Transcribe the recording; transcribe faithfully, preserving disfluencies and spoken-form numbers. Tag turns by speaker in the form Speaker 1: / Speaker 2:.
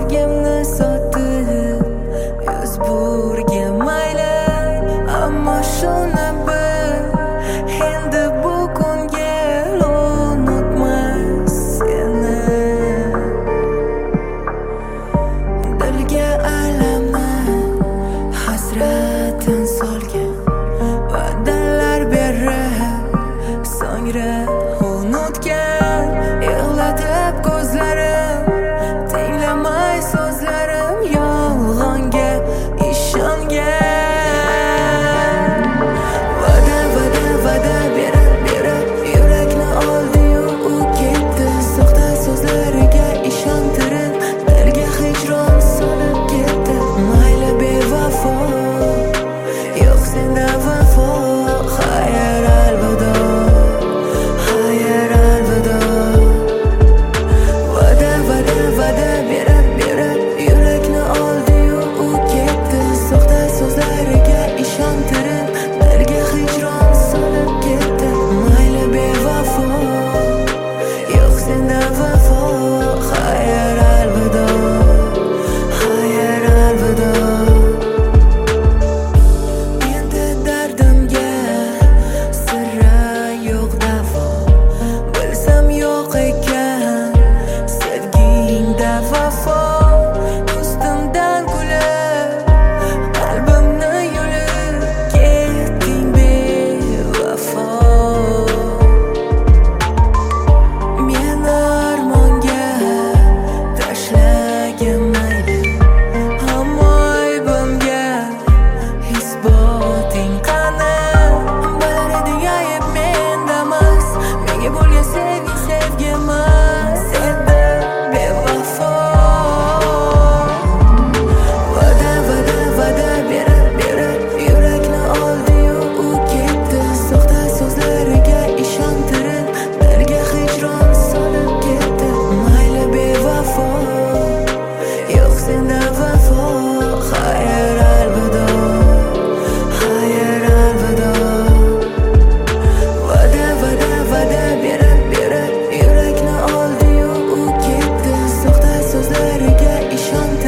Speaker 1: sevgimni sotib yuz burga mayli, ammo shuni bil, endi bugun unutmas seni. Dilga alamni hasratin solgan va'dalar berib so'ngra unutgan, yig'latib ko'zlarim, tinglamay so'zlarim, yolg'onga ishongan. Va'da va'da va'da berib berib yurakni oldi-yu u ketdi, soxta so'zlariga ishontirib dilga hijron solib ketdi. Mayli bevafo, yo'q senda vafo, xayr alvido, xayr alvido. Va'da va'da va'da berib berib yurakni oldi-yu u ketdi, soxta so'zlariga ishontirib dilga hijron solib ketdi. Mayli bevafo, yo'q senda vafo, xayr alvido, xayr alvido. Endi dardimga sira yo'q davo, bilsam yo'q ekan sevgingda vafo. Ustimdan kulib qalbimni yulib ketding bevafo. Meni armonga tashlagin mayli, ammo aybimga isboting qani? Bilar eding ayb mendamas, menga bo'lgan sevgi sevgimas edi bevafo. Va'da va'da va'da berib berib yurakni oldi-yu u ketdi, soxta so'zlariga ishontirib dilga hijron solib ketdi. Mayli bevafo, yo'q senda vafo, xayr alvido, xayr alvido. Va'da va'da va'da berib berib yurakni oldi-yu u ketdi, soxta so'zlariga ishontirib